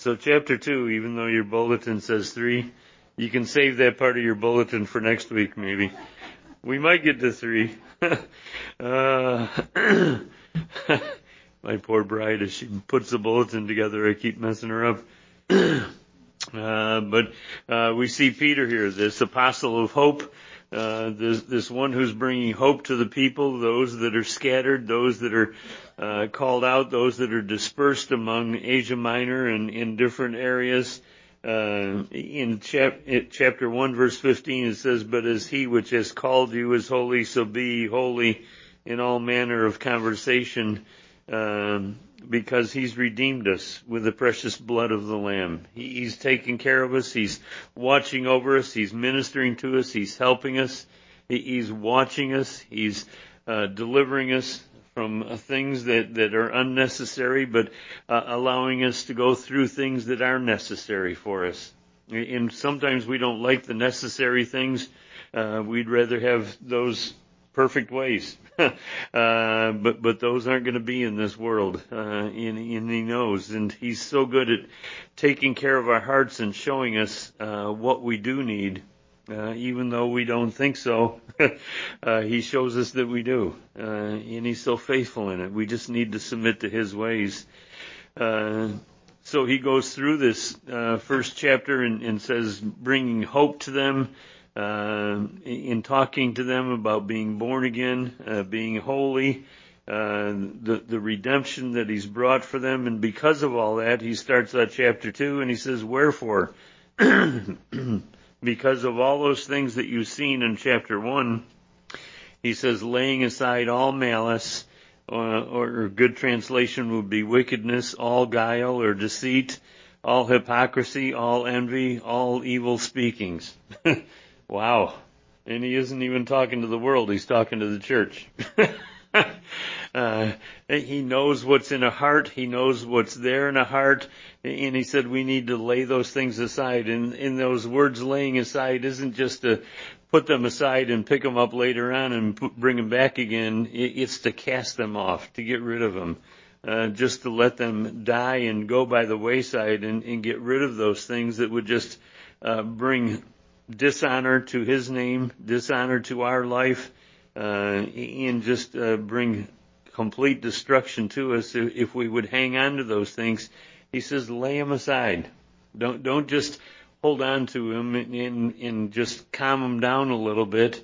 So chapter 2, even though your bulletin says 3, you can save that part of your bulletin for next week maybe. We might get to 3. My poor bride, as she puts the bulletin together, I keep messing her up. But we see Peter here, this apostle of hope, this one who's bringing hope to the people, those that are scattered, those that are called out, those that are dispersed among Asia Minor and in different areas. In chapter 1, verse 15, it says, "But as he which has called you is holy, so be ye holy in all manner of conversation, because he's redeemed us with the precious blood of the Lamb." He's taking care of us. He's watching over us. He's ministering to us. He's helping us. He's watching us. He's delivering us from things that are unnecessary, but allowing us to go through things that are necessary for us. And sometimes we don't like the necessary things. We'd rather have those perfect ways. But those aren't going to be in this world. And he knows. And he's so good at taking care of our hearts and showing us what we do need. Even though we don't think so, he shows us that we do. And he's so faithful in it. We just need to submit to his ways. So he goes through this first chapter and says, bringing hope to them, in talking to them about being born again, being holy, the redemption that he's brought for them. And because of all that, he starts out chapter 2 and he says, "Wherefore?" Because of all those things that you've seen in chapter 1, he says, laying aside all malice, or a good translation would be wickedness, all guile or deceit, all hypocrisy, all envy, all evil speakings. Wow. And he isn't even talking to the world, he's talking to the church. He knows what's in a heart. He knows what's there in a heart. And he said we need to lay those things aside. And in those words, laying aside isn't just to put them aside and pick them up later on and bring them back again. It's to cast them off, to get rid of them. Just to let them die and go by the wayside and get rid of those things that would just bring dishonor to his name, dishonor to our life, and just bring complete destruction to us if we would hang on to those things. He says, lay them aside. Don't just hold on to them and just calm them down a little bit,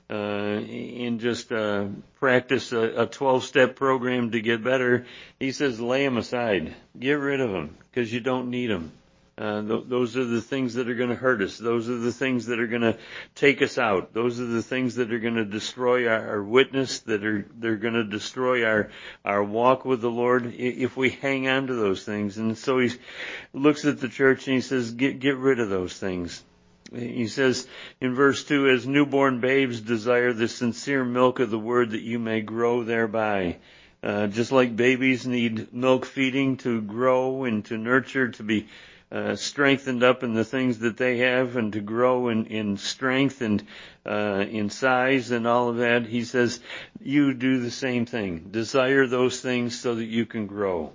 and just practice a 12-step program to get better. He says, lay them aside. Get rid of them because you don't need them. Those are the things that are going to hurt us. Those are the things that are going to take us out. Those are the things that are going to destroy our witness, they're going to destroy our walk with the Lord if we hang on to those things. And so he looks at the church and he says, get rid of those things. He says in verse 2, as newborn babes desire the sincere milk of the word that you may grow thereby. Just like babies need milk feeding to grow and to nurture, to be strengthened up in the things that they have and to grow in strength and in size and all of that. He says, you do the same thing. Desire those things so that you can grow.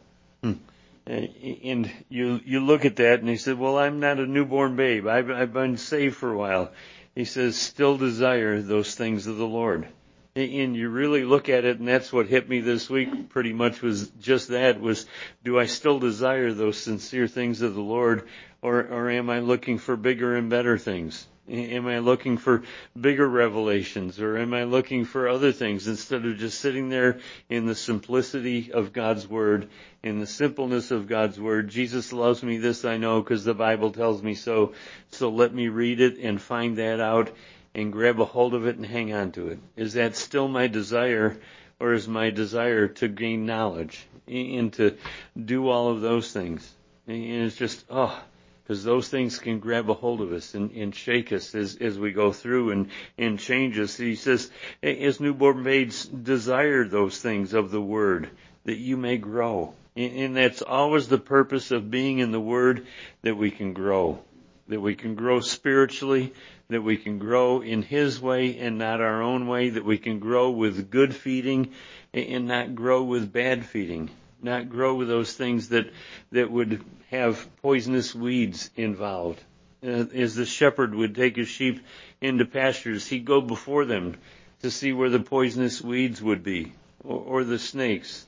And you look at that and he said, well, I'm not a newborn babe. I've been saved for a while. He says, still desire those things of the Lord. And you really look at it, and that's what hit me this week pretty much was just that, was do I still desire those sincere things of the Lord, or am I looking for bigger and better things? Am I looking for bigger revelations, or am I looking for other things instead of just sitting there in the simplicity of God's Word, in the simpleness of God's Word? Jesus loves me, this I know, because the Bible tells me so. So let me read it and find that out and grab a hold of it and hang on to it. Is that still my desire, or is my desire to gain knowledge and to do all of those things? And it's just, because those things can grab a hold of us and shake us as we go through and change us. He says, as newborn babes, desire those things of the Word, that you may grow. And that's always the purpose of being in the Word, that we can grow. That we can grow spiritually, that we can grow in His way and not our own way, that we can grow with good feeding and not grow with bad feeding. not grow those things that would have poisonous weeds involved. As the shepherd would take his sheep into pastures, he'd go before them to see where the poisonous weeds would be, or the snakes,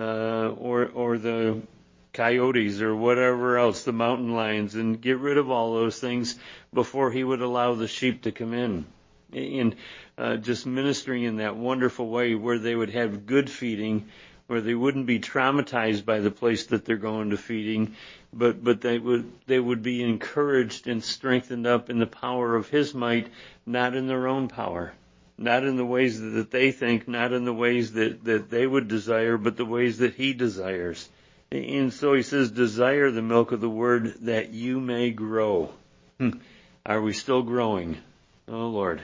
or the coyotes, or whatever else, the mountain lions, and get rid of all those things before he would allow the sheep to come in. And just ministering in that wonderful way where they would have good feeding, where they wouldn't be traumatized by the place that they're going to feeding, but they would be encouraged and strengthened up in the power of his might, not in their own power, not in the ways that they think, not in the ways that they would desire, but the ways that he desires. And so he says, desire the milk of the word that you may grow. Are we still growing? Oh Lord.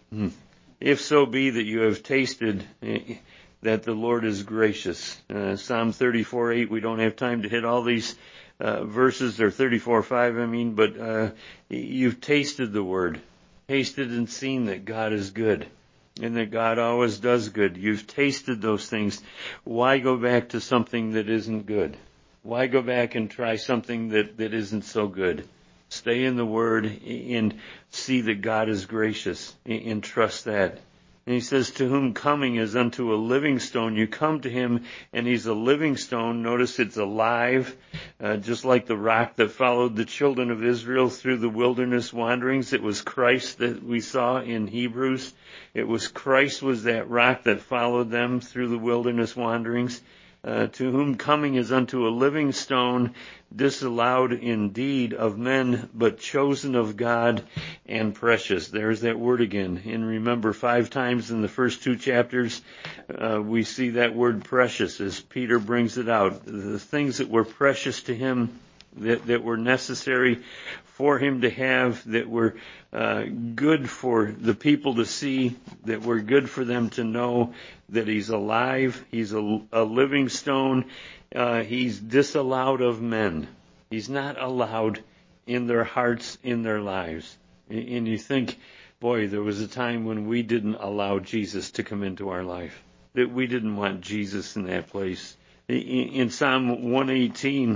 If so be that you have tasted that the Lord is gracious. Psalm 34:8, we don't have time to hit all these verses, or 34:5, but you've tasted the word, tasted and seen that God is good, and that God always does good. You've tasted those things. Why go back to something that isn't good? Why go back and try something that isn't so good? Stay in the Word and see that God is gracious, and trust that. And he says, to whom coming is unto a living stone. You come to him and he's a living stone. Notice it's alive, just like the rock that followed the children of Israel through the wilderness wanderings. It was Christ that we saw in Hebrews. It was Christ was that rock that followed them through the wilderness wanderings. To whom coming is unto a living stone, disallowed indeed of men, but chosen of God and precious. There's that word again. And remember, 5 times in the first 2 chapters, we see that word precious as Peter brings it out. The things that were precious to him, that were necessary for him to have, that were good for the people to see, that were good for them to know that he's alive, he's a living stone, he's disallowed of men. He's not allowed in their hearts, in their lives. And you think, boy, there was a time when we didn't allow Jesus to come into our life, that we didn't want Jesus in that place. In Psalm 118,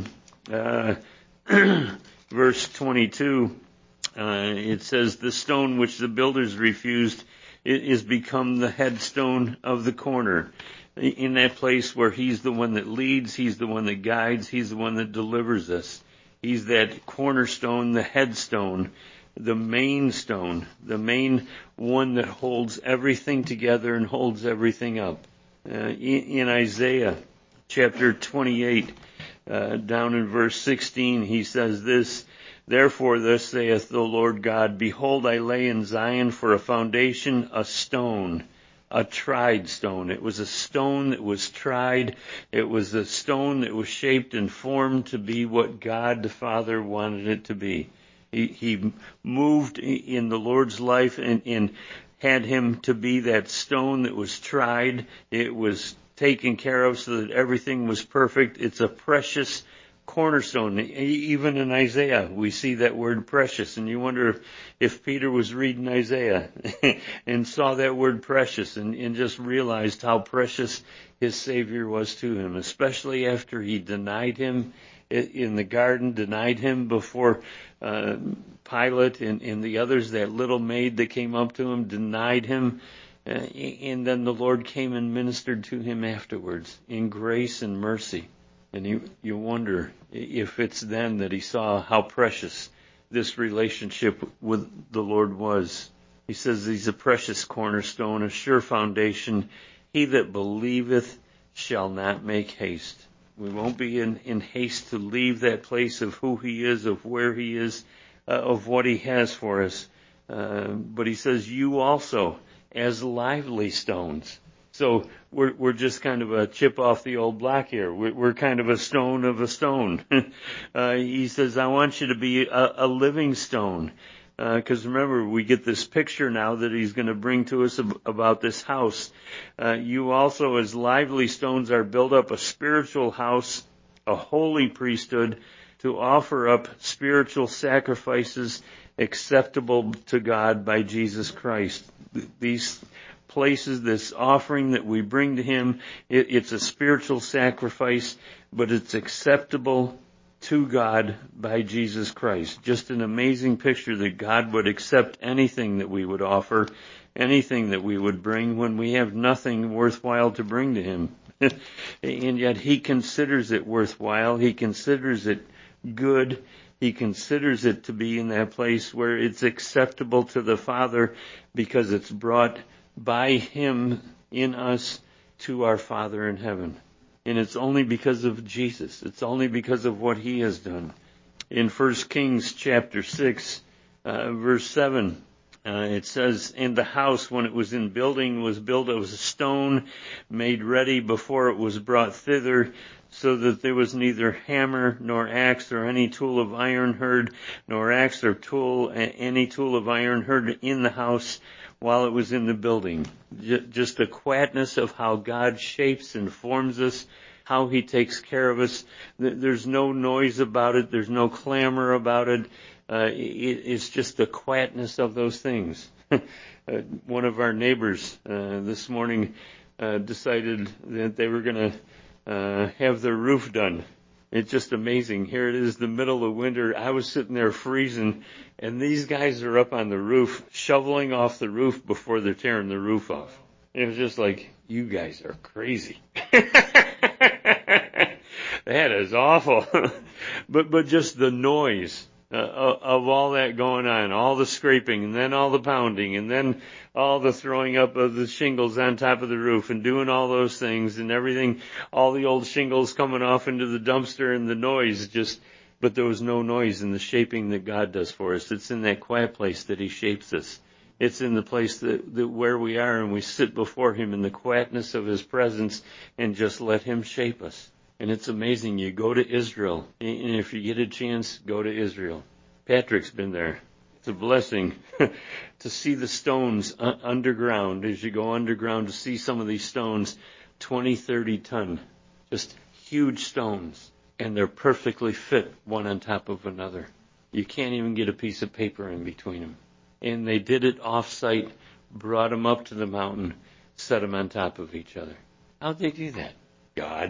verse 22, it says, the stone which the builders refused is become the headstone of the corner. In that place where he's the one that leads, he's the one that guides, he's the one that delivers us. He's that cornerstone, the headstone, the main stone, the main one that holds everything together and holds everything up. In Isaiah chapter 28, down in verse 16, he says this, therefore thus saith the Lord God, behold, I lay in Zion for a foundation a stone, a tried stone. It was a stone that was tried. It was a stone that was shaped and formed to be what God the Father wanted it to be. He moved in the Lord's life and had him to be that stone that was tried. It was taken care of so that everything was perfect. It's a precious cornerstone. Even in Isaiah, we see that word precious. And you wonder if Peter was reading Isaiah and saw that word precious and just realized how precious his Savior was to him, especially after he denied him in the garden, denied him before Pilate and the others, that little maid that came up to him, denied him. And then the Lord came and ministered to him afterwards in grace and mercy. And you wonder if it's then that he saw how precious this relationship with the Lord was. He says he's a precious cornerstone, a sure foundation. He that believeth shall not make haste. We won't be in haste to leave that place of who he is, of where he is, of what he has for us. But he says, you also as lively stones. So we're just kind of a chip off the old block here. We're kind of a stone of a stone. He says, I want you to be a living stone. Because remember, we get this picture now that he's going to bring to us about this house. You also as lively stones are built up a spiritual house, a holy priesthood, to offer up spiritual sacrifices acceptable to God by Jesus Christ. These places, this offering that we bring to Him, it's a spiritual sacrifice, but it's acceptable to God by Jesus Christ. Just an amazing picture that God would accept anything that we would offer, anything that we would bring when we have nothing worthwhile to bring to Him. And yet He considers it worthwhile. He considers it good. He considers it to be in that place where it's acceptable to the Father because it's brought by Him in us to our Father in heaven. And it's only because of Jesus. It's only because of what He has done. In 1 Kings chapter 6, verse 7, it says, "And the house, when it was in building, was built of stone made ready before it was brought thither, so that there was neither hammer nor axe or any tool of iron heard, nor axe or any tool of iron heard in the house while it was in the building." Just the quietness of how God shapes and forms us, how He takes care of us. There's no noise about it. There's no clamor about it. It's just the quietness of those things. One of our neighbors this morning decided that they were going to have their roof done. It's just amazing. Here it is, the middle of winter. I was sitting there freezing, and these guys are up on the roof, shoveling off the roof before they're tearing the roof off. It was just like, you guys are crazy. That is awful. But just the noise of all that going on, all the scraping, and then all the pounding, and then all the throwing up of the shingles on top of the roof, and doing all those things, and everything, all the old shingles coming off into the dumpster, and the noise but there was no noise in the shaping that God does for us. It's in that quiet place that He shapes us. It's in the place that where we are, and we sit before Him in the quietness of His presence and just let Him shape us. And it's amazing. You go to Israel, and if you get a chance, go to Israel. Patrick's been there. It's a blessing to see the stones underground. As you go underground, to see some of these stones, 20, 30 ton, just huge stones, and they're perfectly fit one on top of another. You can't even get a piece of paper in between them. And they did it off-site, brought them up to the mountain, set them on top of each other. How'd they do that? God.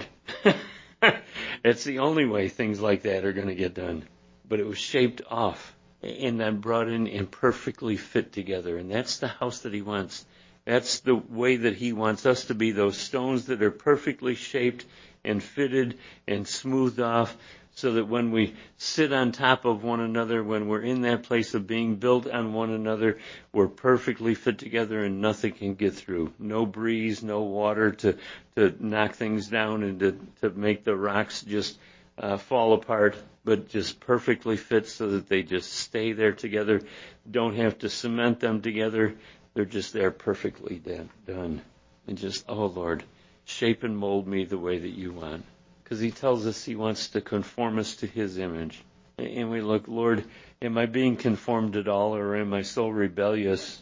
It's the only way things like that are going to get done. But it was shaped off and then brought in and perfectly fit together. And that's the house that He wants. That's the way that He wants us to be, those stones that are perfectly shaped and fitted and smoothed off, so that when we sit on top of one another, when we're in that place of being built on one another, we're perfectly fit together and nothing can get through. No breeze, no water to knock things down and to make the rocks just fall apart, but just perfectly fit so that they just stay there together. Don't have to cement them together. They're just there perfectly done. And just, oh Lord, shape and mold me the way that You want. Because He tells us He wants to conform us to His image. And we look, Lord, am I being conformed at all, or am I so rebellious?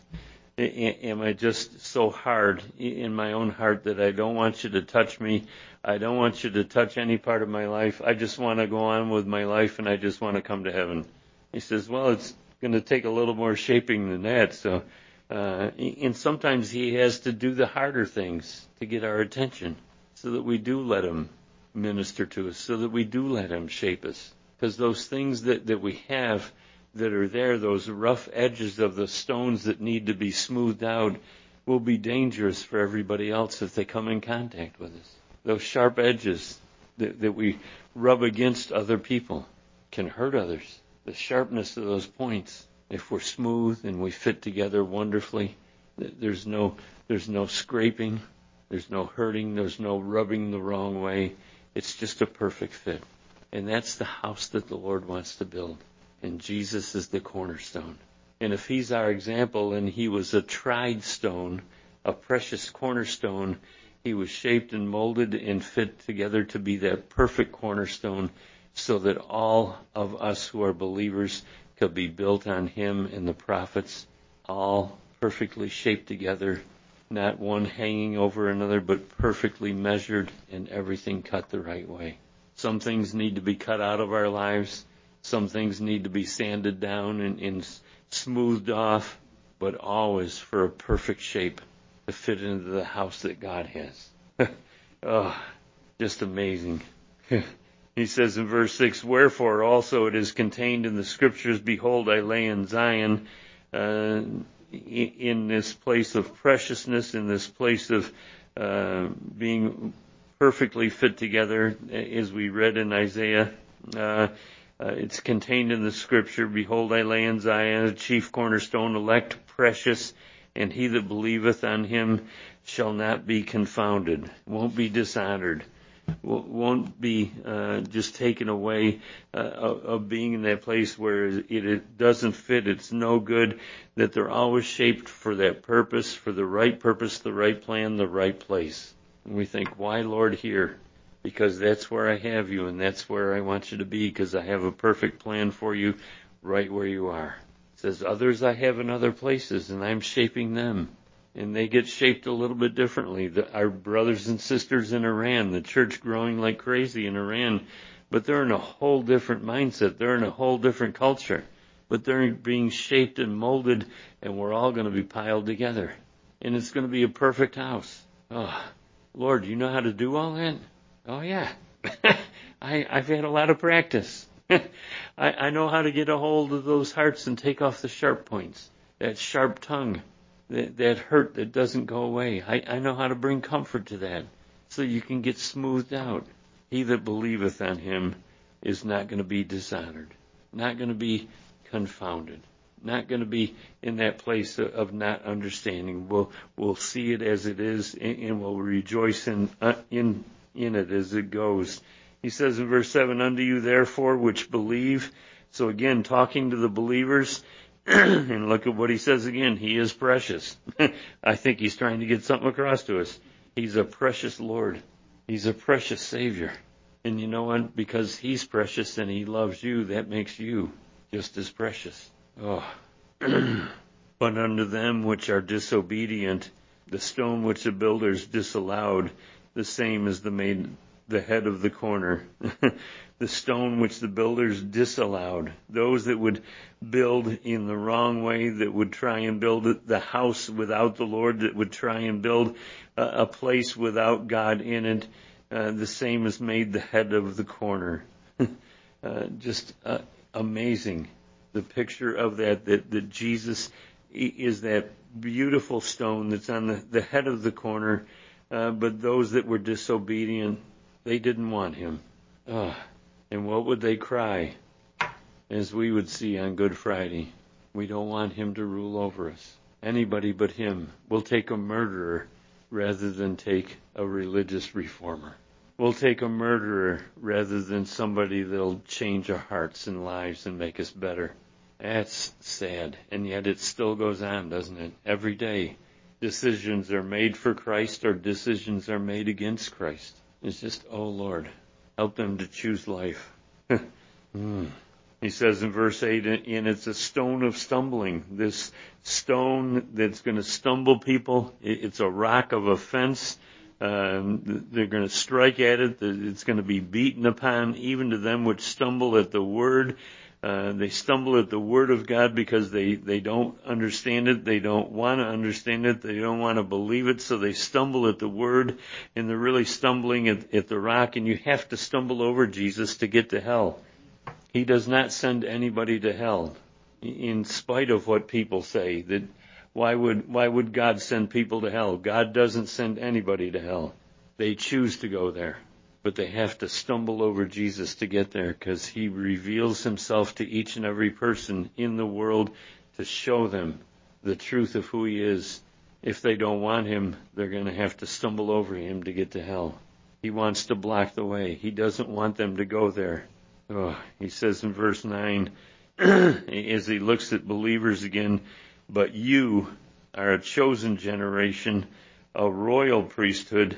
Am I just so hard in my own heart that I don't want You to touch me? I don't want You to touch any part of my life. I just want to go on with my life, and I just want to come to heaven. He says, well, it's going to take a little more shaping than that. So, and sometimes He has to do the harder things to get our attention, so that we do let Him minister to us, so that we do let Him shape us. Because those things that we have that are there, those rough edges of the stones that need to be smoothed out, will be dangerous for everybody else if they come in contact with us. Those sharp edges that we rub against other people can hurt others. The sharpness of those points, if we're smooth and we fit together wonderfully, there's no scraping, there's no hurting, there's no rubbing the wrong way. It's just a perfect fit. And that's the house that the Lord wants to build. And Jesus is the cornerstone. And if He's our example, and He was a tried stone, a precious cornerstone, He was shaped and molded and fit together to be that perfect cornerstone, so that all of us who are believers could be built on Him and the prophets, all perfectly shaped together, not one hanging over another, but perfectly measured and everything cut the right way. Some things need to be cut out of our lives. Some things need to be sanded down and smoothed off, but always for a perfect shape to fit into the house that God has. Oh, just amazing. He says in verse 6, "Wherefore also it is contained in the Scriptures, Behold, I lay in Zion," in this place of preciousness, in this place of being perfectly fit together, as we read in Isaiah. It's contained in the Scripture, "Behold, I lay in Zion a chief cornerstone, elect, precious, and he that believeth on him shall not be confounded," won't be dishonored, won't be just taken away of being in that place where it doesn't fit, it's no good, that they're always shaped for that purpose, for the right plan, the right place. And we think, why, Lord, here? Because that's where I have you, and that's where I want you to be, because I have a perfect plan for you right where you are. It says, others I have in other places, and I'm shaping them. And they get shaped a little bit differently. Our brothers and sisters in Iran, the church growing like crazy in Iran, but they're in a whole different mindset. They're in a whole different culture. But they're being shaped and molded, and we're all going to be piled together. And it's going to be a perfect house. Oh, Lord, you know how to do all that? Oh, yeah. I've had a lot of practice. I know how to get a hold of those hearts and take off the sharp points, that sharp tongue. That hurt that doesn't go away. I know how to bring comfort to that so you can get smoothed out. He that believeth on him is not going to be dishonored, not going to be confounded, not going to be in that place of not understanding. We'll see it as it is, and we'll rejoice in it as it goes. He says in verse 7, "Unto you therefore which believe," so again, talking to the believers, and look at what he says again. He is precious. I think he's trying to get something across to us. He's a precious Lord. He's a precious Savior. And you know what? Because he's precious and he loves you, that makes you just as precious. Oh. "But unto them which are disobedient, the stone which the builders disallowed, the same is the head of the corner." The stone which the builders disallowed, those that would build in the wrong way, that would try and build the house without the Lord, that would try and build a place without God in it, the same is made the head of the corner. Just amazing, the picture of that Jesus is that beautiful stone that's on the head of the corner, but those that were disobedient, they didn't want him. And what would they cry? As we would see on Good Friday, we don't want him to rule over us. Anybody but him. We'll take a murderer rather than take a religious reformer. We'll take a murderer rather than somebody that'll change our hearts and lives and make us better. That's sad. And yet it still goes on, doesn't it? Every day, decisions are made for Christ or decisions are made against Christ. It's just, oh Lord, help them to choose life. He says in verse 8, and it's a stone of stumbling. This stone that's going to stumble people, it's a rock of offense. They're going to strike at it. It's going to be beaten upon, even to them which stumble at the word. They stumble at the word of God because they don't understand it. They don't want to understand it. They don't want to believe it. So they stumble at the word, and they're really stumbling at the rock. And you have to stumble over Jesus to get to hell. He does not send anybody to hell, in spite of what people say. That why would God send people to hell? God doesn't send anybody to hell. They choose to go there. But they have to stumble over Jesus to get there, because he reveals himself to each and every person in the world to show them the truth of who he is. If they don't want him, they're going to have to stumble over him to get to hell. He wants to block the way. He doesn't want them to go there. He says in verse 9, as he looks at believers again, "But you are a chosen generation, a royal priesthood,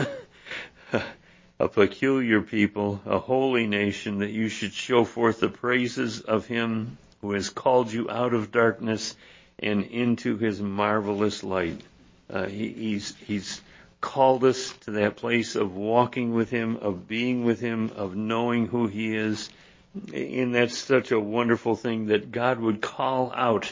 a peculiar people, a holy nation, that you should show forth the praises of him who has called you out of darkness and into his marvelous light." He's called us to that place of walking with him, of being with him, of knowing who he is. And that's such a wonderful thing, that God would call out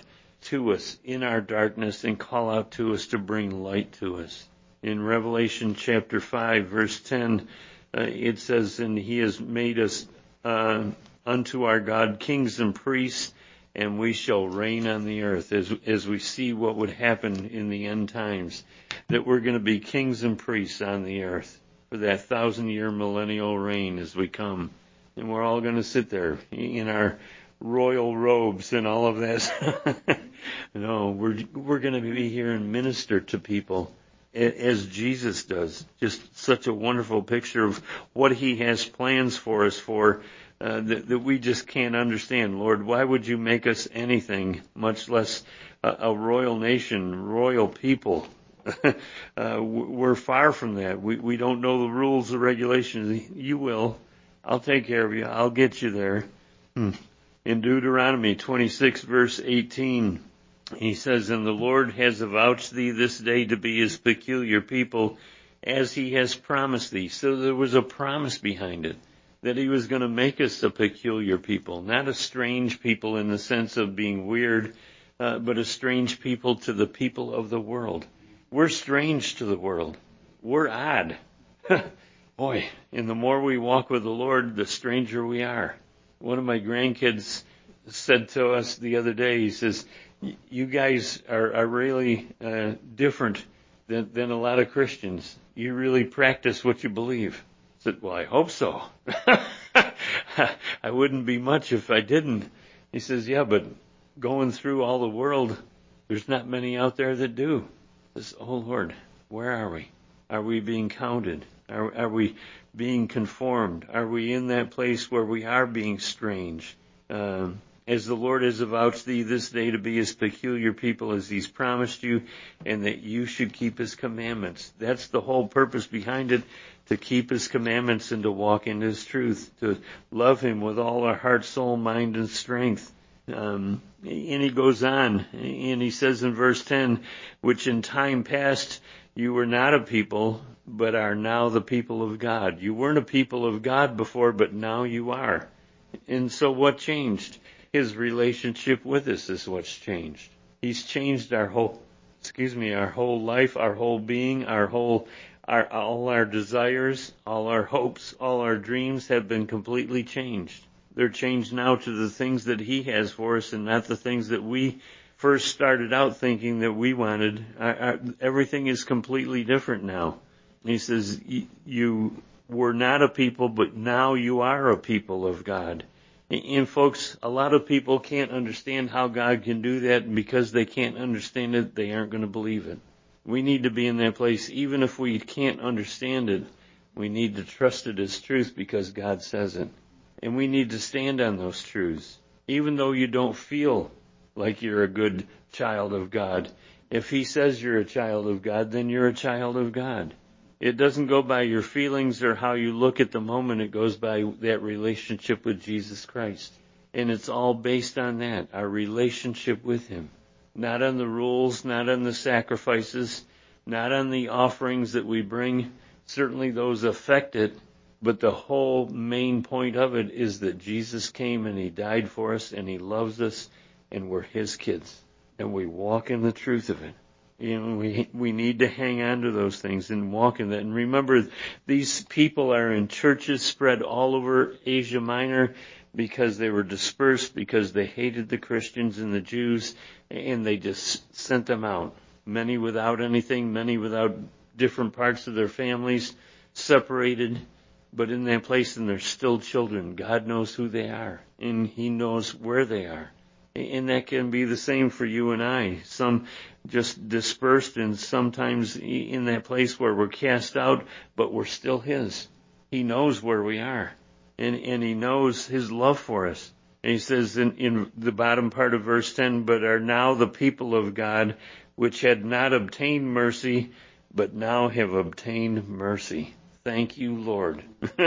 to us in our darkness and call out to us to bring light to us. In Revelation chapter 5, verse 10, it says, and he has made us unto our God kings and priests, and we shall reign on the earth, as we see what would happen in the end times, that we're going to be kings and priests on the earth for that 1,000-year millennial reign as we come. And we're all going to sit there in our royal robes and all of that. No, we're going to be here and minister to people as Jesus does. Just such a wonderful picture of what he has plans for us that we just can't understand. Lord, why would you make us anything, much less a royal nation, royal people? We're far from that. We don't know the rules, the regulations. You will. I'll take care of you. I'll get you there. In Deuteronomy 26, verse 18, he says, and the Lord has avouched thee this day to be his peculiar people, as he has promised thee. So there was a promise behind it, that he was going to make us a peculiar people, not a strange people in the sense of being weird, but a strange people to the people of the world. We're strange to the world. We're odd. Boy, and the more we walk with the Lord, the stranger we are. One of my grandkids said to us the other day, he says, you guys are really different than a lot of Christians. You really practice what you believe. I said, well, I hope so. I wouldn't be much if I didn't. He says, yeah, but going through all the world, there's not many out there that do. I says, oh, Lord, where are we? Are we being counted? Are we being conformed? Are we in that place where we are being strange? As the Lord has avouched thee this day to be his peculiar people as he's promised you, and that you should keep his commandments. That's the whole purpose behind it, to keep his commandments and to walk in his truth, to love him with all our heart, soul, mind, and strength. And he goes on, and he says in verse 10, which in time past you were not a people, but are now the people of God. You weren't a people of God before, but now you are. And so what changed? His relationship with us is what's changed. He's changed our whole life, our whole being, all our desires, all our hopes, all our dreams have been completely changed. They're changed now to the things that he has for us and not the things that we first started out thinking that we wanted. Everything is completely different now. He says, you were not a people, but now you are a people of God. And folks, a lot of people can't understand how God can do that, and because they can't understand it, they aren't going to believe it. We need to be in that place, even if we can't understand it, we need to trust it as truth because God says it. And we need to stand on those truths. Even though you don't feel like you're a good child of God, if he says you're a child of God, then you're a child of God. It doesn't go by your feelings or how you look at the moment. It goes by that relationship with Jesus Christ. And it's all based on that, our relationship with him. Not on the rules, not on the sacrifices, not on the offerings that we bring. Certainly those affect it. But the whole main point of it is that Jesus came and he died for us and he loves us and we're his kids. And we walk in the truth of it. You know, we need to hang on to those things and walk in that. And remember, these people are in churches spread all over Asia Minor because they were dispersed, because they hated the Christians and the Jews, and they just sent them out. Many without anything, many without different parts of their families, separated, but in that place, and they're still children. God knows who they are, and he knows where they are. And that can be the same for you and I. Some just dispersed and sometimes in that place where we're cast out, but we're still his. He knows where we are. And he knows his love for us. And he says in the bottom part of verse 10, but are now the people of God, which had not obtained mercy, but now have obtained mercy. Thank you, Lord.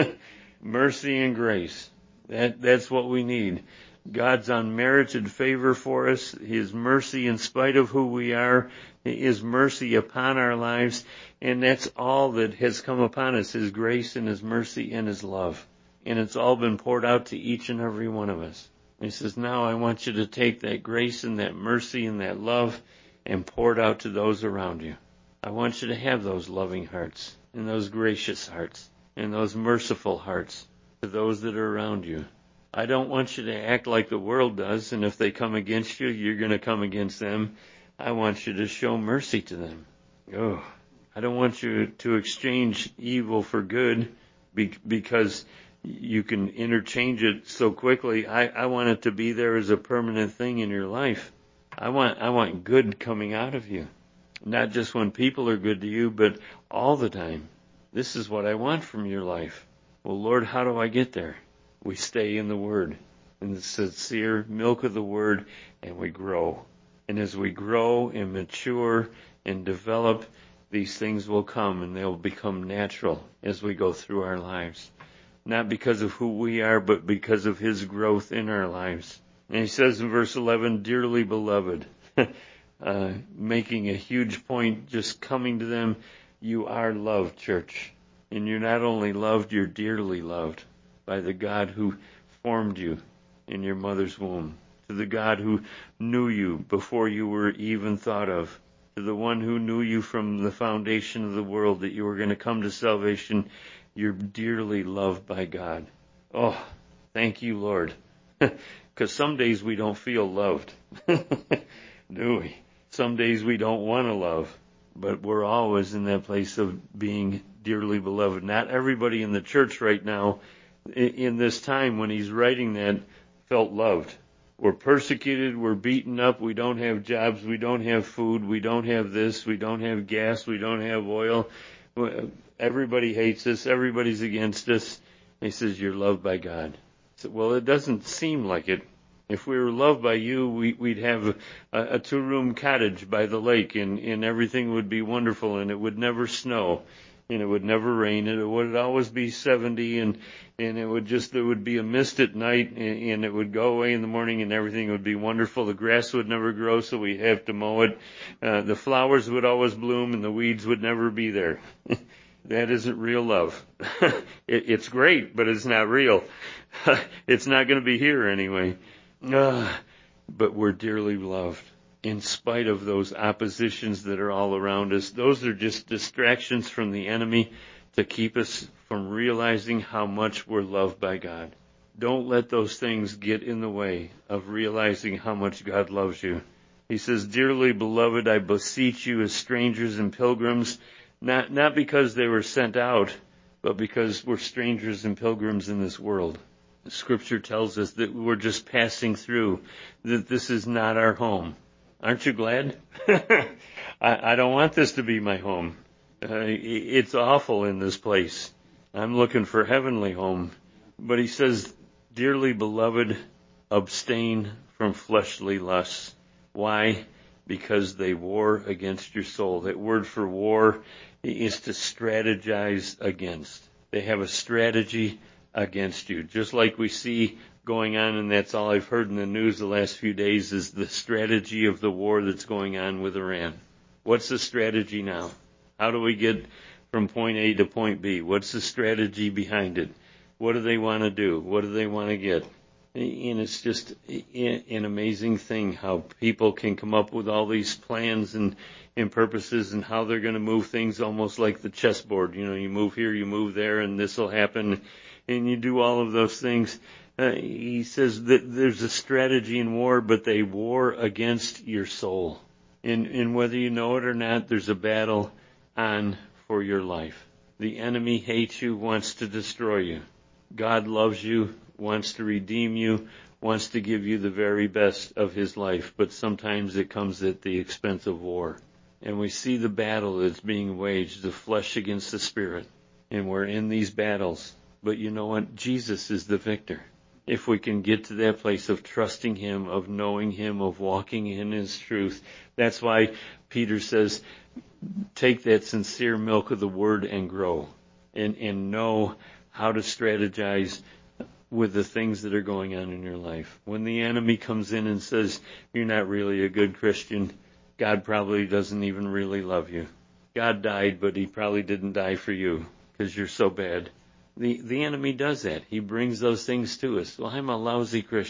Mercy and grace. That's what we need. God's unmerited favor for us, his mercy in spite of who we are, his mercy upon our lives, and that's all that has come upon us, his grace and his mercy and his love. And it's all been poured out to each and every one of us. He says, now I want you to take that grace and that mercy and that love and pour it out to those around you. I want you to have those loving hearts and those gracious hearts and those merciful hearts to those that are around you. I don't want you to act like the world does, and if they come against you, you're going to come against them. I want you to show mercy to them. Oh, I don't want you to exchange evil for good because you can interchange it so quickly. I want it to be there as a permanent thing in your life. I want good coming out of you. Not just when people are good to you, but all the time. This is what I want from your life. Well, Lord, how do I get there? We stay in the Word, in the sincere milk of the Word, and we grow. And as we grow and mature and develop, these things will come and they'll become natural as we go through our lives. Not because of who we are, but because of His growth in our lives. And He says in verse 11, dearly beloved, making a huge point, just coming to them, you are loved, church. And you're not only loved, you're dearly loved by the God who formed you in your mother's womb, to the God who knew you before you were even thought of, to the one who knew you from the foundation of the world, that you were going to come to salvation. You're dearly loved by God. Oh, thank you, Lord. Because some days we don't feel loved, do we? Some days we don't want to love, but we're always in that place of being dearly beloved. Not everybody in the church right now, in this time when he's writing that, felt loved. We're persecuted, we're beaten up, we don't have jobs, we don't have food, we don't have this, we don't have gas, we don't have oil. Everybody hates us, everybody's against us. He says, you're loved by God. I said, well, it doesn't seem like it. If we were loved by you, we'd have a 2-room cottage by the lake, and everything would be wonderful, and it would never snow, and it would never rain, and it would always be 70, and there would be a mist at night, and it would go away in the morning, and everything would be wonderful. The grass would never grow, so we'd have to mow it. The flowers would always bloom, and the weeds would never be there. That isn't real love. It's great, but it's not real. It's not going to be here anyway. But we're dearly loved. In spite of those oppositions that are all around us, those are just distractions from the enemy to keep us from realizing how much we're loved by God. Don't let those things get in the way of realizing how much God loves you. He says, dearly beloved, I beseech you as strangers and pilgrims, not because they were sent out, but because we're strangers and pilgrims in this world. Scripture tells us that we're just passing through, that this is not our home. Aren't you glad? I don't want this to be my home. It's awful in this place. I'm looking for heavenly home. But he says, dearly beloved, abstain from fleshly lusts. Why? Because they war against your soul. That word for war is to strategize against. They have a strategy against you. Just like we see going on, and that's all I've heard in the news the last few days, is the strategy of the war that's going on with Iran. What's the strategy now? How do we get from point A to point B? What's the strategy behind it? What do they want to do? What do they want to get? And it's just an amazing thing how people can come up with all these plans and purposes and how they're going to move things almost like the chessboard. You know, you move here, you move there, and this will happen. And you do all of those things. He says that there's a strategy in war, but they war against your soul. And whether you know it or not, there's a battle on for your life. The enemy hates you, wants to destroy you. God loves you, wants to redeem you, wants to give you the very best of his life, but sometimes it comes at the expense of war. And we see the battle that's being waged, the flesh against the spirit. And we're in these battles. But you know what? Jesus is the victor. If we can get to that place of trusting him, of knowing him, of walking in his truth, that's why Peter says, take that sincere milk of the word and grow. And know how to strategize with the things that are going on in your life. When the enemy comes in and says, you're not really a good Christian, God probably doesn't even really love you. God died, but he probably didn't die for you because you're so bad. The enemy does that. He brings those things to us. Well, I'm a lousy Christian.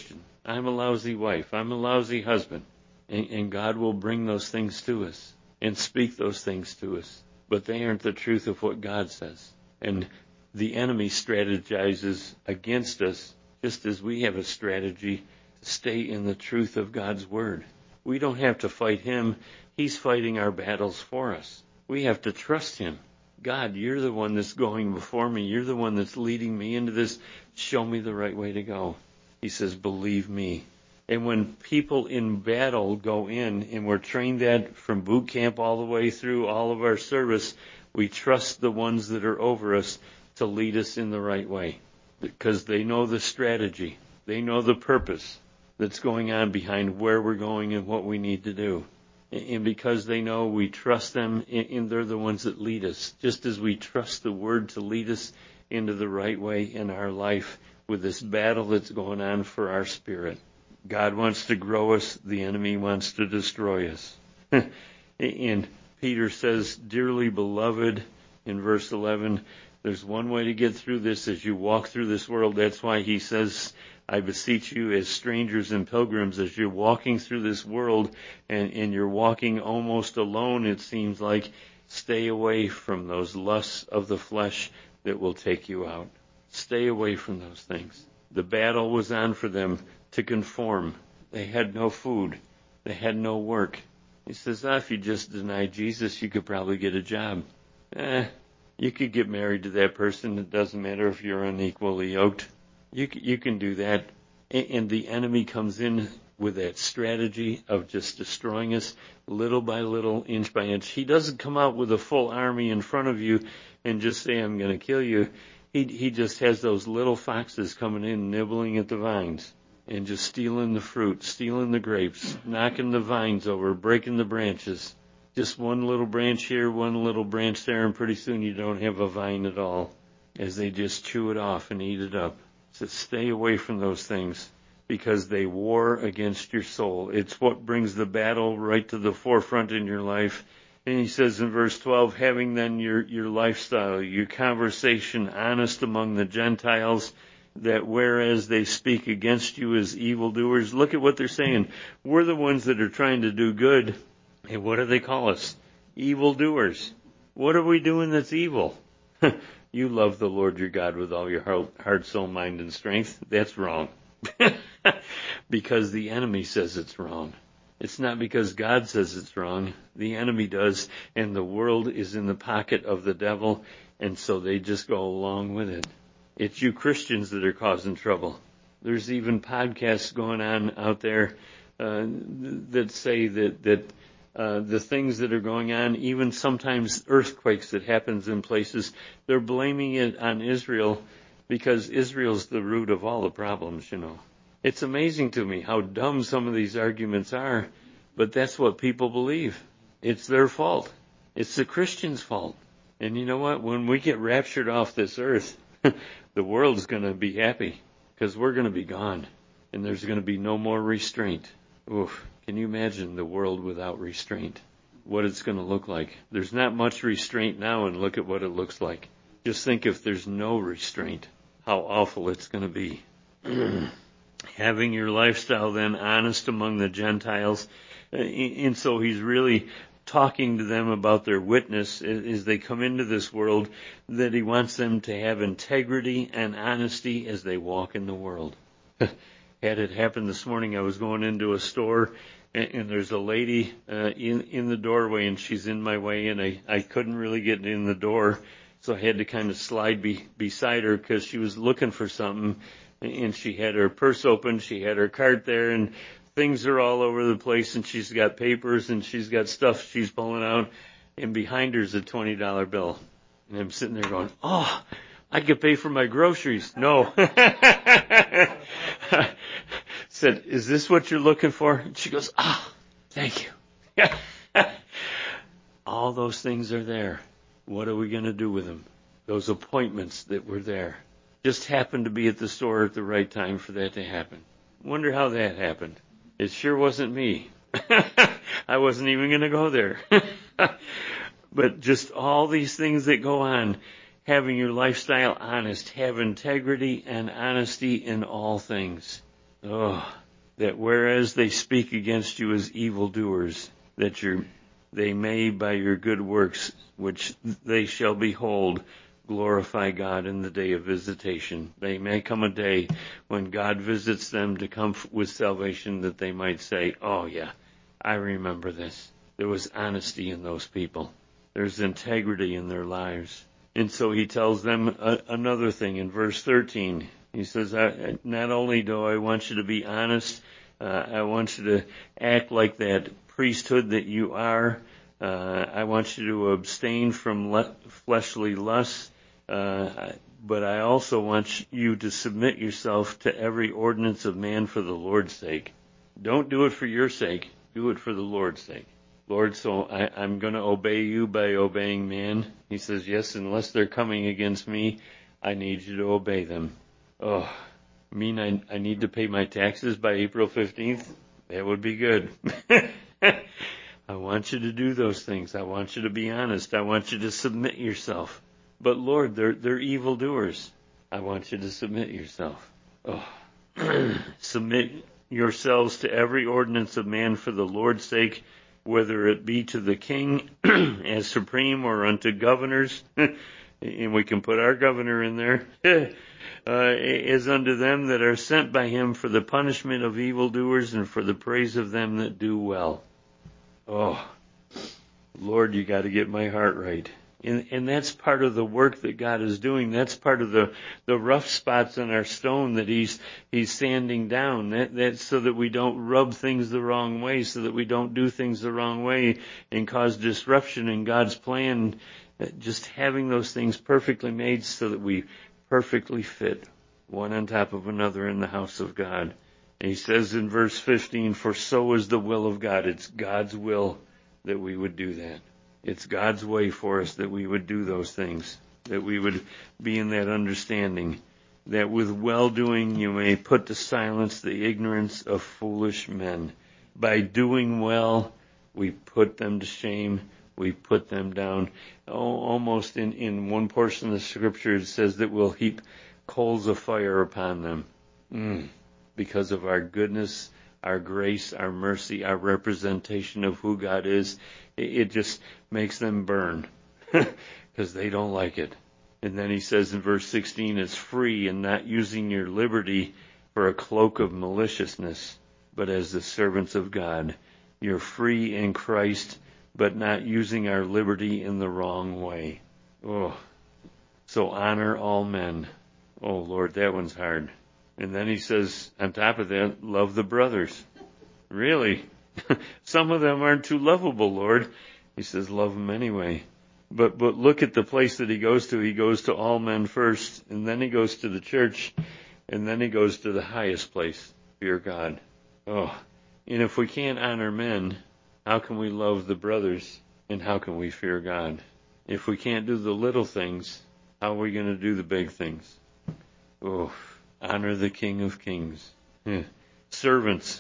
I'm a lousy wife. I'm a lousy husband. And God will bring those things to us and speak those things to us. But they aren't the truth of what God says. And the enemy strategizes against us just as we have a strategy to stay in the truth of God's word. We don't have to fight him. He's fighting our battles for us. We have to trust him. God, you're the one that's going before me. You're the one that's leading me into this. Show me the right way to go. He says, believe me. And when people in battle go in, and we're trained that from boot camp all the way through all of our service, we trust the ones that are over us to lead us in the right way. Because they know the strategy. They know the purpose that's going on behind where we're going and what we need to do. And because they know we trust them, and they're the ones that lead us, just as we trust the Word to lead us into the right way in our life with this battle that's going on for our spirit. God wants to grow us. The enemy wants to destroy us. And Peter says, dearly beloved, in verse 11, there's one way to get through this as you walk through this world. That's why he says, I beseech you as strangers and pilgrims, as you're walking through this world and you're walking almost alone, it seems like, stay away from those lusts of the flesh that will take you out. Stay away from those things. The battle was on for them to conform. They had no food. They had no work. He says, if you just deny Jesus, you could probably get a job. You could get married to that person. It doesn't matter if you're unequally yoked. You can do that. And the enemy comes in with that strategy of just destroying us little by little, inch by inch. He doesn't come out with a full army in front of you and just say, I'm going to kill you. He just has those little foxes coming in, nibbling at the vines and just stealing the fruit, stealing the grapes, knocking the vines over, breaking the branches. Just one little branch here, one little branch there, and pretty soon you don't have a vine at all as they just chew it off and eat it up. So stay away from those things because they war against your soul. It's what brings the battle right to the forefront in your life. And he says in verse 12, having then your lifestyle, your conversation honest among the Gentiles, that whereas they speak against you as evildoers, look at what they're saying. We're the ones that are trying to do good. And what do they call us? Evildoers. What are we doing that's evil? You love the Lord your God with all your heart, soul, mind, and strength. That's wrong. Because the enemy says it's wrong. It's not because God says it's wrong. The enemy does, and the world is in the pocket of the devil, and so they just go along with it. It's you Christians that are causing trouble. There's even podcasts going on out there that say that the things that are going on, even sometimes earthquakes that happens in places, they're blaming it on Israel because Israel's the root of all the problems, you know. It's amazing to me how dumb some of these arguments are, but that's what people believe. It's their fault. It's the Christians' fault. And you know what? When we get raptured off this earth, the world's going to be happy because we're going to be gone and there's going to be no more restraint. Oof. Can you imagine the world without restraint? What it's going to look like? There's not much restraint now, and look at what it looks like. Just think if there's no restraint, how awful it's going to be. Having your lifestyle then honest among the Gentiles. And so he's really talking to them about their witness as they come into this world, that he wants them to have integrity and honesty as they walk in the world. Had it happened this morning, I was going into a store, and there's a lady in the doorway, and she's in my way, and I couldn't really get in the door, so I had to kind of slide beside her because she was looking for something, and she had her purse open, she had her cart there, and things are all over the place, and she's got papers, and she's got stuff she's pulling out, and behind her's a $20 bill. And I'm sitting there going, oh, I could pay for my groceries. No. Said, is this what you're looking for? And she goes, thank you. All those things are there. What are we going to do with them? Those appointments that were there just happened to be at the store at the right time for that to happen. Wonder how that happened. It sure wasn't me. I wasn't even going to go there. But just all these things that go on, having your lifestyle honest, have integrity and honesty in all things. Oh, that whereas they speak against you as evildoers, that they may by your good works, which they shall behold, glorify God in the day of visitation. They may come a day when God visits them to come with salvation, that they might say, oh yeah, I remember this. There was honesty in those people. There's integrity in their lives. And so he tells them another thing in verse 13. He says, not only do I want you to be honest, I want you to act like that priesthood that you are. I want you to abstain from fleshly lusts, but I also want you to submit yourself to every ordinance of man for the Lord's sake. Don't do it for your sake. Do it for the Lord's sake. Lord, so I'm going to obey you by obeying man. He says, yes, unless they're coming against me, I need you to obey them. Oh, mean I need to pay my taxes by April 15th? That would be good. I want you to do those things. I want you to be honest. I want you to submit yourself. But Lord, they're evildoers. I want you to submit yourself. Oh, submit yourselves to every ordinance of man for the Lord's sake, whether it be to the king as supreme or unto governors, and we can put our governor in there, as unto them that are sent by him for the punishment of evildoers and for the praise of them that do well. Oh, Lord, you got to get my heart right. And that's part of the work that God is doing. That's part of the rough spots on our stone that He's sanding down. That's so that we don't rub things the wrong way, so that we don't do things the wrong way and cause disruption in God's plan. Just having those things perfectly made so that we perfectly fit one on top of another in the house of God. And He says in verse 15, for so is the will of God. It's God's will that we would do that. It's God's way for us that we would do those things, that we would be in that understanding, that with well-doing you may put to silence the ignorance of foolish men. By doing well, we put them to shame, we put them down. Almost in one portion of the scripture it says that we'll heap coals of fire upon them. Because of our goodness, our grace, our mercy, our representation of who God is, it just makes them burn because they don't like it. And then he says in verse 16, it's free and not using your liberty for a cloak of maliciousness, but as the servants of God. You're free in Christ, but not using our liberty in the wrong way. Oh, so honor all men. Oh, Lord, that one's hard. And then he says, on top of that, love the brothers. Really? Some of them aren't too lovable, Lord. He says, love them anyway. But look at the place that he goes to. He goes to all men first, and then he goes to the church, and then he goes to the highest place, fear God. Oh, and if we can't honor men, how can we love the brothers, and how can we fear God? If we can't do the little things, how are we going to do the big things? Oh, honor the King of Kings. Servants,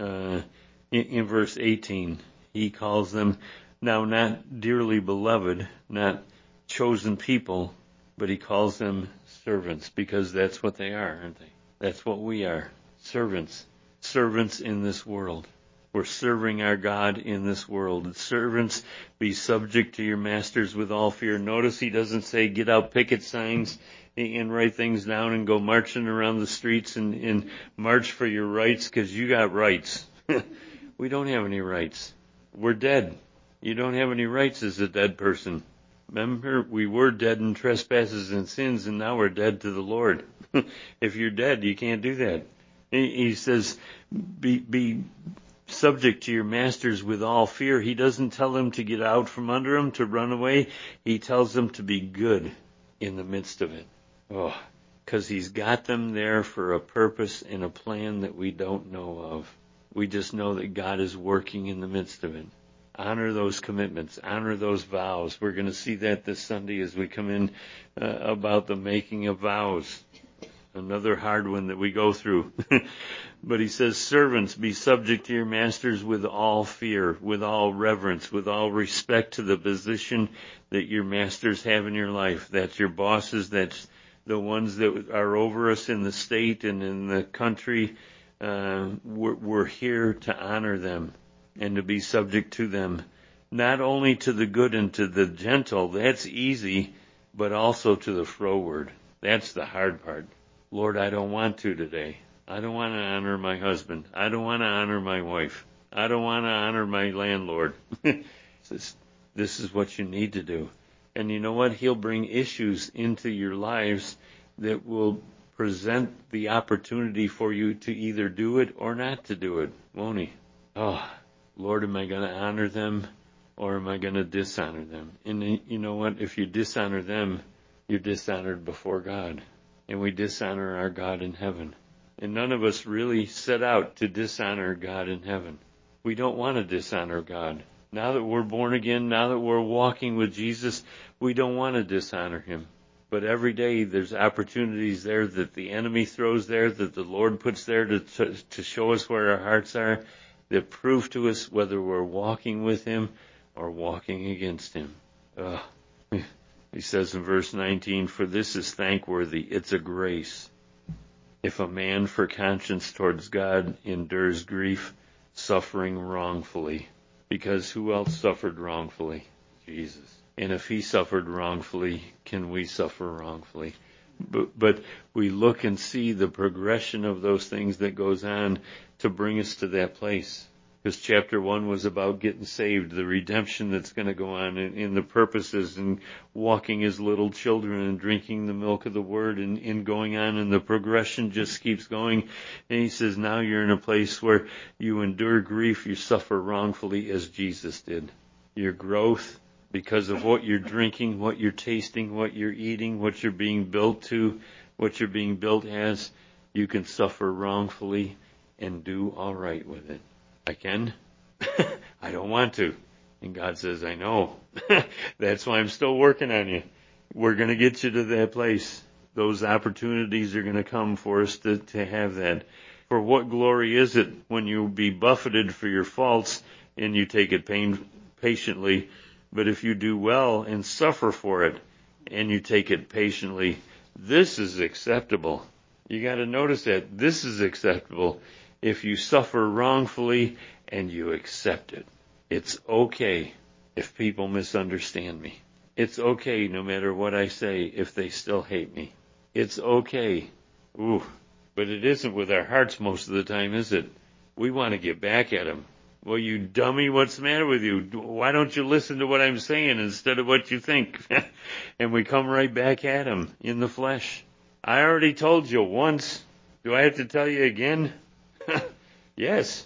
in verse 18, he calls them now not dearly beloved, not chosen people, but he calls them servants because that's what they are, aren't they? That's what we are, servants. Servants in this world. We're serving our God in this world. Servants, be subject to your masters with all fear. Notice he doesn't say get out picket signs and write things down and go marching around the streets and march for your rights because you got rights. We don't have any rights. We're dead. You don't have any rights as a dead person. Remember, we were dead in trespasses and sins, and now we're dead to the Lord. If you're dead, you can't do that. He says, be subject to your masters with all fear. He doesn't tell them to get out from under them, to run away. He tells them to be good in the midst of it. Oh, because he's got them there for a purpose and a plan that we don't know of. We just know that God is working in the midst of it. Honor those commitments. Honor those vows. We're going to see that this Sunday as we come in about the making of vows. Another hard one that we go through. But he says, servants, be subject to your masters with all fear, with all reverence, with all respect to the position that your masters have in your life. That's your bosses. That's the ones that are over us in the state and in the country. we're here to honor them and to be subject to them, not only to the good and to the gentle, that's easy, but also to the froward. That's the hard part. Lord, I don't want to today. I don't want to honor my husband. I don't want to honor my wife. I don't want to honor my landlord. This is what you need to do. And you know what? He'll bring issues into your lives that will present the opportunity for you to either do it or not to do it, won't he? Oh, Lord, am I going to honor them or am I going to dishonor them? And you know what? If you dishonor them, you're dishonored before God. And we dishonor our God in heaven. And none of us really set out to dishonor God in heaven. We don't want to dishonor God. Now that we're born again, now that we're walking with Jesus, we don't want to dishonor him. But every day there's opportunities there that the enemy throws there, that the Lord puts there to show us where our hearts are, that prove to us whether we're walking with him or walking against him. He says in verse 19, for this is thankworthy, it's a grace. If a man for conscience towards God endures grief, suffering wrongfully. Because who else suffered wrongfully? Jesus. And if he suffered wrongfully, can we suffer wrongfully? But we look and see the progression of those things that goes on to bring us to that place. Because chapter 1 was about getting saved, the redemption that's going to go on in the purposes and walking as little children and drinking the milk of the word and going on, and the progression just keeps going. And he says, now you're in a place where you endure grief, you suffer wrongfully as Jesus did. Your growth, because of what you're drinking, what you're tasting, what you're eating, what you're being built to, what you're being built as, you can suffer wrongfully and do all right with it. I can. I don't want to. And God says, I know. That's why I'm still working on you. We're going to get you to that place. Those opportunities are going to come for us to have that. For what glory is it when you be buffeted for your faults and you take it patiently? But if you do well and suffer for it and you take it patiently, this is acceptable. You got to notice that. This is acceptable. If you suffer wrongfully and you accept it. It's okay if people misunderstand me. It's okay no matter what I say if they still hate me. It's okay. Ooh, but it isn't with our hearts most of the time, is it? We want to get back at them. Well, you dummy, what's the matter with you? Why don't you listen to what I'm saying instead of what you think? And we come right back at them in the flesh. I already told you once. Do I have to tell you again? Yes.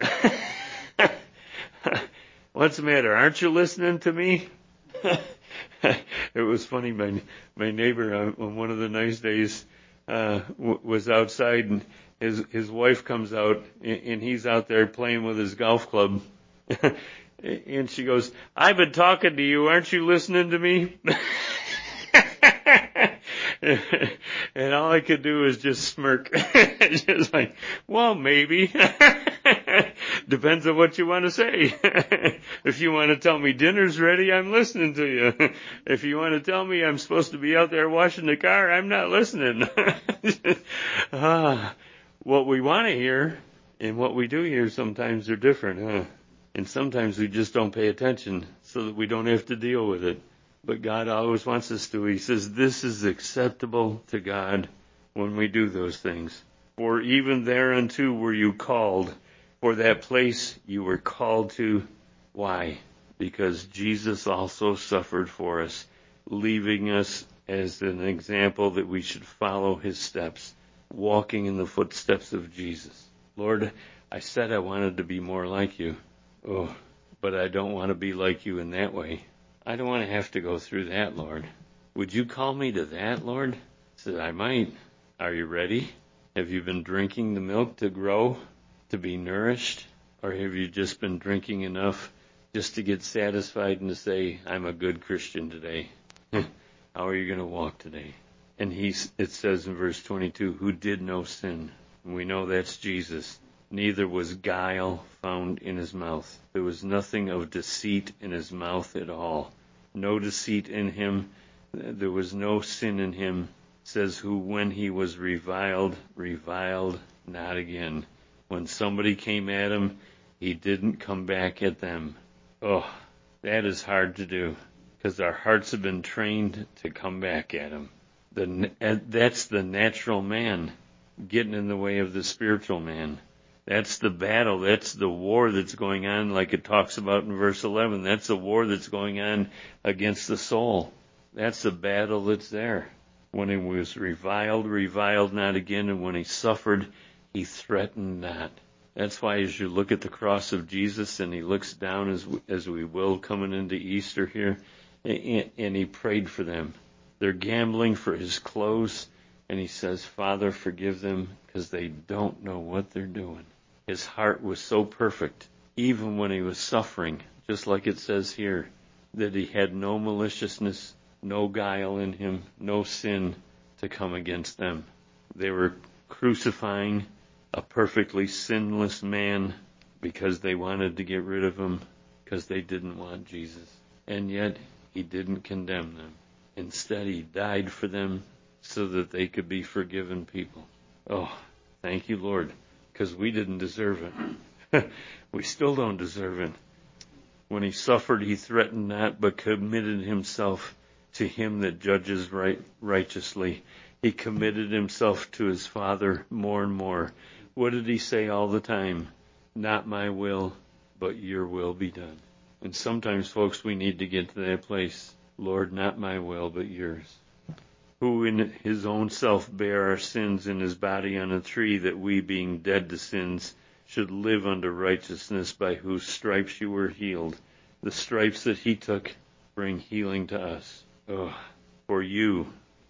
What's the matter? Aren't you listening to me? It was funny. My neighbor on one of the nice days was outside, and his wife comes out, and he's out there playing with his golf club. And she goes, I've been talking to you. Aren't you listening to me? And all I could do is just smirk. Just like, well, maybe. Depends on what you want to say. If you want to tell me dinner's ready, I'm listening to you. If you want to tell me I'm supposed to be out there washing the car, I'm not listening. What we want to hear and what we do hear sometimes are different, huh? And sometimes we just don't pay attention so that we don't have to deal with it. But God always wants us to. He says, this is acceptable to God when we do those things. For even thereunto were you called. For that place you were called to. Why? Because Jesus also suffered for us, leaving us as an example that we should follow his steps, walking in the footsteps of Jesus. Lord, I said I wanted to be more like you. Oh, but I don't want to be like you in that way. I don't want to have to go through that, Lord. Would you call me to that, Lord? I said, I might. Are you ready? Have you been drinking the milk to grow, to be nourished? Or have you just been drinking enough just to get satisfied and to say, I'm a good Christian today? How are you going to walk today? And it says in verse 22, who did no sin. And we know that's Jesus. Neither was guile found in his mouth. There was nothing of deceit in his mouth at all. No deceit in him. There was no sin in him. It says, who when he was reviled not again. When somebody came at him, he didn't come back at them. Oh, that is hard to do, because our hearts have been trained to come back at him. That's the natural man getting in the way of the spiritual man. That's the battle. That's the war that's going on, like it talks about in verse 11. That's the war that's going on against the soul. That's the battle that's there. When he was reviled not again, and when he suffered, he threatened not. That's why as you look at the cross of Jesus, and he looks down as we will coming into Easter here, and he prayed for them. They're gambling for his clothes, and he says, Father, forgive them, because they don't know what they're doing. His heart was so perfect, even when he was suffering, just like it says here, that he had no maliciousness, no guile in him, no sin to come against them. They were crucifying a perfectly sinless man because they wanted to get rid of him, because they didn't want Jesus. And yet, he didn't condemn them. Instead, he died for them so that they could be forgiven people. Oh, thank you, Lord, because we didn't deserve it. We still don't deserve it. When he suffered, he threatened not, but committed himself to him that judges righteously. He committed himself to his Father more and more. What did he say all the time? Not my will, but your will be done. And sometimes, folks, we need to get to that place. Lord, not my will, but yours. Who in his own self bare our sins in his body on a tree, that we, being dead to sins, should live unto righteousness, by whose stripes you were healed. The stripes that he took bring healing to us. Oh, for you,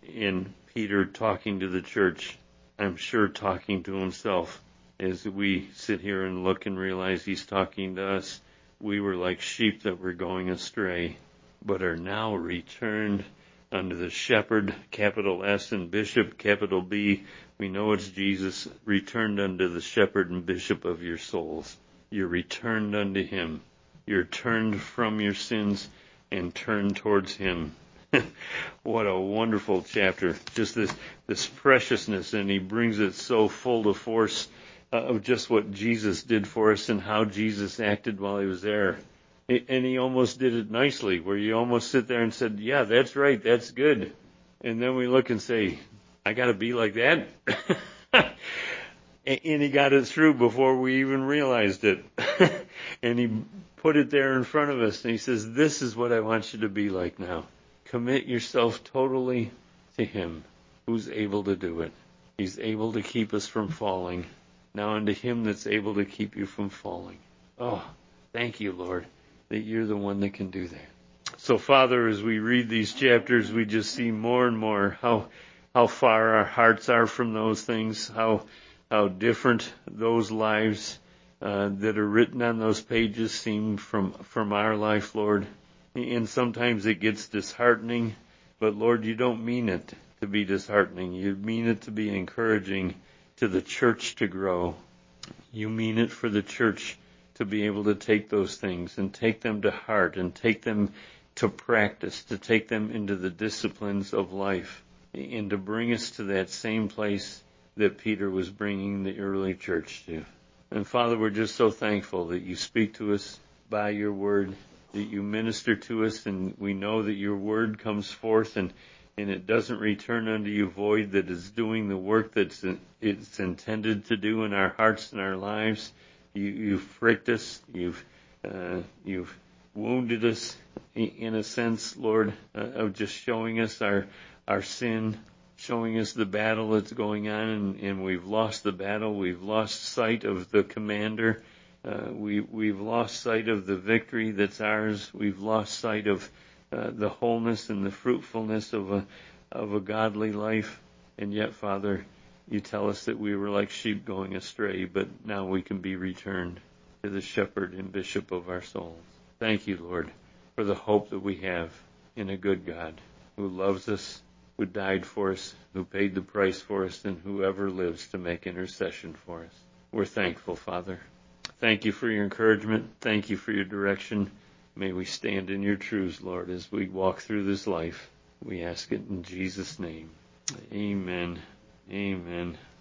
in Peter talking to the church, I'm sure talking to himself, as we sit here and look and realize he's talking to us. We were like sheep that were going astray, but are now returned unto the shepherd, capital S, and bishop, capital B. We know it's Jesus, returned unto the shepherd and bishop of your souls. You're returned unto him. You're turned from your sins and turned towards him. What a wonderful chapter. Just this preciousness, and he brings it so full to force of just what Jesus did for us and how Jesus acted while he was there. And he almost did it nicely, where you almost sit there and said, yeah, that's right, that's good. And then we look and say, I got to be like that? And he got it through before we even realized it. And he put it there in front of us, and he says, this is what I want you to be like now. Commit yourself totally to him, who's able to do it. He's able to keep us from falling. Now unto him that's able to keep you from falling. Oh, thank you, Lord, that you're the one that can do that. So, Father, as we read these chapters, we just see more and more how far our hearts are from those things, how different those lives that are written on those pages seem from our life, Lord. And sometimes it gets disheartening, but Lord, you don't mean it to be disheartening. You mean it to be encouraging to the church to grow. You mean it for the church to be able to take those things and take them to heart and take them to practice, to take them into the disciplines of life, and to bring us to that same place that Peter was bringing the early church to. And Father, we're just so thankful that you speak to us by your word, that you minister to us, and we know that your word comes forth and it doesn't return unto you void, that is doing the work that it's intended to do in our hearts and our lives. You've pricked us, you've wounded us in a sense, Lord, of just showing us our sin, showing us the battle that's going on, and we've lost the battle. We've lost sight of the commander. We've lost sight of the victory that's ours. We've lost sight of the wholeness and the fruitfulness of a godly life. And yet, Father, you tell us that we were like sheep going astray, but now we can be returned to the shepherd and bishop of our souls. Thank you, Lord, for the hope that we have in a good God who loves us, who died for us, who paid the price for us, and whoever lives to make intercession for us. We're thankful, Father. Thank you for your encouragement. Thank you for your direction. May we stand in your truths, Lord, as we walk through this life. We ask it in Jesus' name. Amen. Amen.